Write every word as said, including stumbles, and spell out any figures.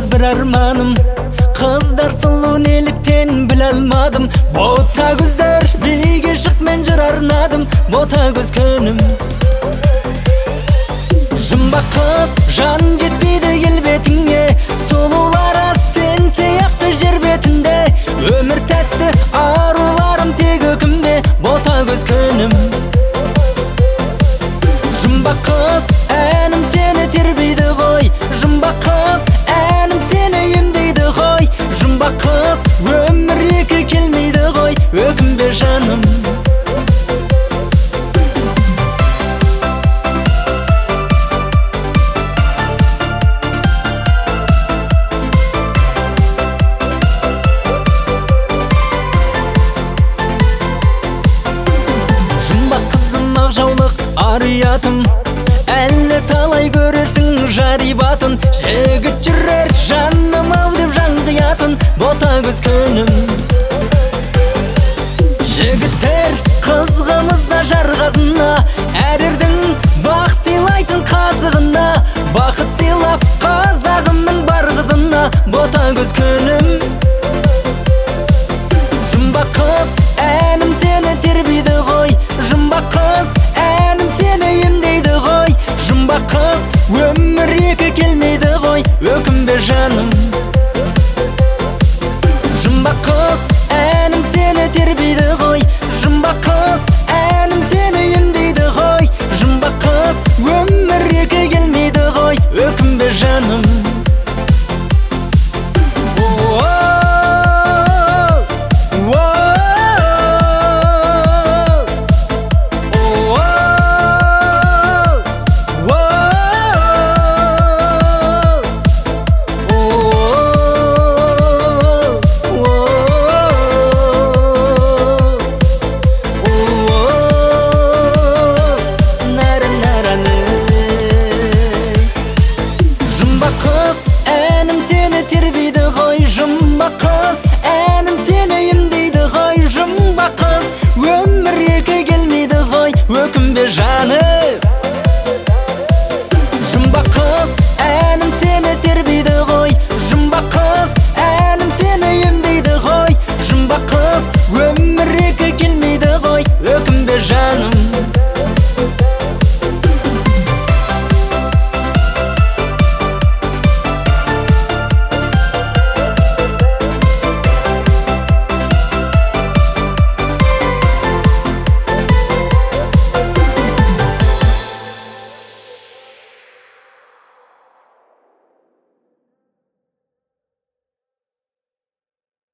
bir armanım. Kızlar sulu neliktен bile almadım. Bota gözler bilge şık men jır arnadım. Bota göz könüm Jımba kız jan jetmeydi kelbetinge. Sululara sen seyaktı jer betinde. Ömür tәтті arularim tek ökümde. Bota göz könüm Jımba kız әнім seni terбейді ғой. Jımba kız әнім seni emдейді ғой. Jımba kız ömür екі келмейді ғой. Өкінбе жаным Арыятым әлі талай көрерсің жарибатын. Жігіт жүрер жаным ау деп жан қиятын. Бота көз көнім жігіттер қызғымызда жарғазына. Әрердің бақ сыйлайтын қазығына. Бақыт сыйлап қазағымның бар қызына. Бота көз көнім Жымба қыз әнім сені тербейді ғой. Жымба қыз әнім seni emdeydi ғой. Jımba kız ömür екі келмейді ғой. Өкінбе жаным Jımba kız әнім seni terбейді ғой. Jımba kız әнім seni emdeydi ғой. Jımba kız ömür екі келмейді ғой. Өкінбе жаным